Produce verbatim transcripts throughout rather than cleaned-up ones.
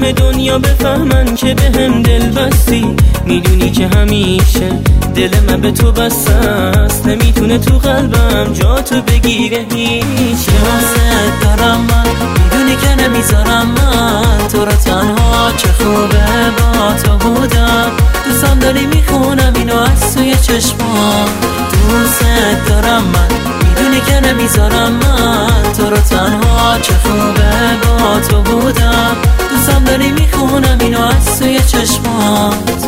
همه دنیا بفهمن که به هم دل بستی. میدونی که همیشه دل من به تو بسته است، نمیتونه تو قلبم جا تو بگیره هیچ. دوست دارم من، میدونی که نمیذارم من تو رو تنها، چه خوبه با تو بودم. دوستم داری میخونم اینو از توی چشمام. دوست دارم من، میدونی که نمیذارم من تو رو تنها، چه خوبه با تو بودم. دوستم داری میخونم اینو از توی چشمات.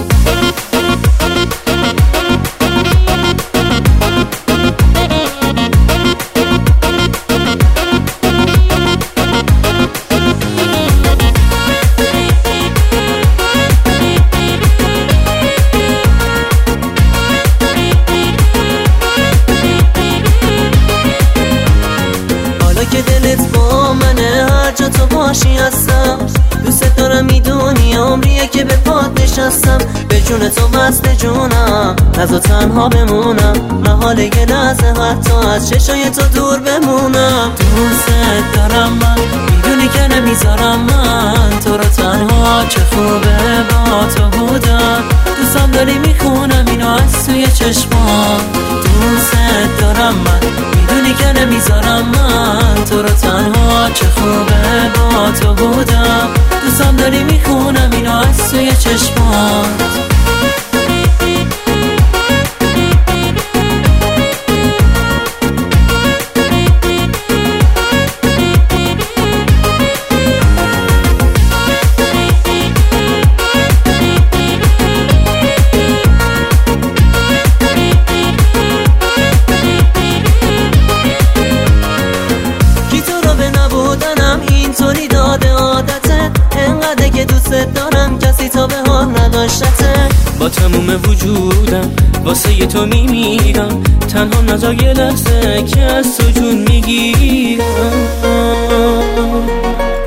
که دلت با منه، هر جا تو باشی هستم. دوست دارم، میدونی عمریه که به پات نشستم. به جون تو وصل جونم، از و تنها بمونم. محال یه لحظه حتی از چشای تو دور بمونم. دوست دارم من، میدونی که نمیذارم من تو رو تنها، چه خوبه با تو بودم. دوستم داری میخونم اینو از توی چشمام. دوست دارم من، میدونی که نمیذارم من تو رو تنها، چه خوبه با تو بودم. دوستم داری میخونم اینو از توی چشمات. اینطوری داده عادتت، انقدر که دوست دارم کسی تا به حال نداشته. با تموم وجودم واسه ی تو میمیرم، تنها نزار یه لحظه که از تو جون میگیرم.